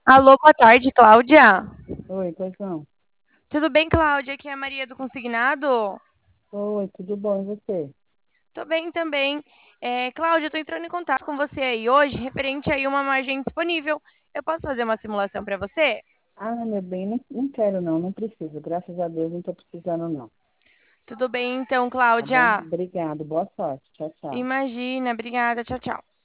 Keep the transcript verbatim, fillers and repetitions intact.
Alô, boa tarde, Cláudia. Oi, pois não. Tudo bem, Cláudia? Aqui é a Maria do Consignado. Oi, tudo bom, e você? Tô bem também. É, Cláudia, eu tô entrando em contato com você aí hoje, referente aí a uma margem disponível. Eu posso fazer uma simulação para você? Ah, meu bem, não, não quero não, não preciso. Graças a Deus não estou precisando não. Tudo bem, então, Tá bom? Cláudia? Obrigado, boa sorte. Tchau, tchau. Imagina, obrigada, tchau, tchau.